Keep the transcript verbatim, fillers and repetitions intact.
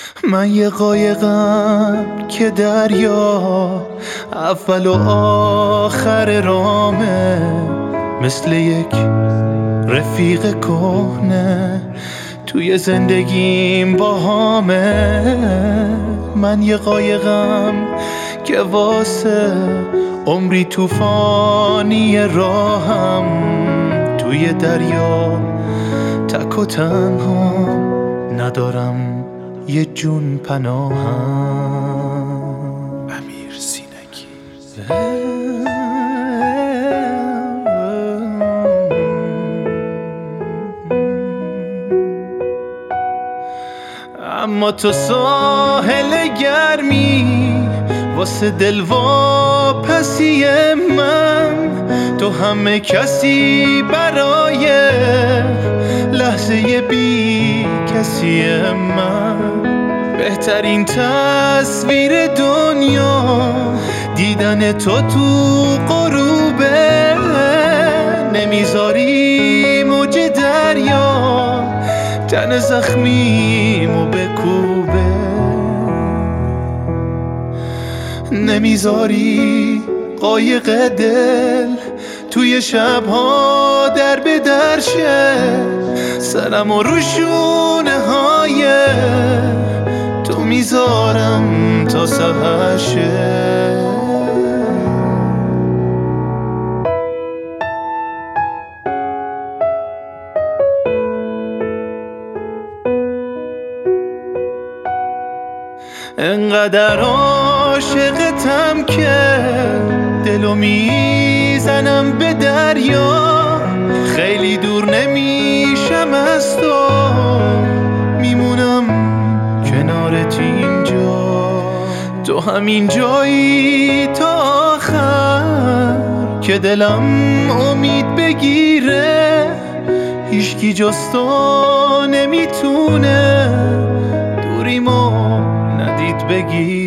من یه قایقم که دریا اول و آخر رامه، مثل یک رفیق کهنه توی زندگیم باهامه. من یه قایقم که واسه عمری طوفانی راهم، توی دریا تک و تنها ندارم یه جون پناهم. امیر سینگی. اما تو ساحل گرمی واسه دلواپسی من، تو همه کسی برای لحظه بی کسی من. بهترین تصویر دنیا دیدن تو تو غروبه، نمیذاری موج دریا تن زخمیمو بکوبه، نمیذاری قایق دل توی شبها در به در شه، سرمو رو شونه های تو میذارم تا سحر شه. انقدر عاشقتم که دلو میزنم به دریا، خیلی دور نمیشم از تو، میمونم کنارت اینجا. تو همین جایی تا آخر که دلم امید بگیره، هیچکی جز تو نمیتونه دوریمو ندید بگیر.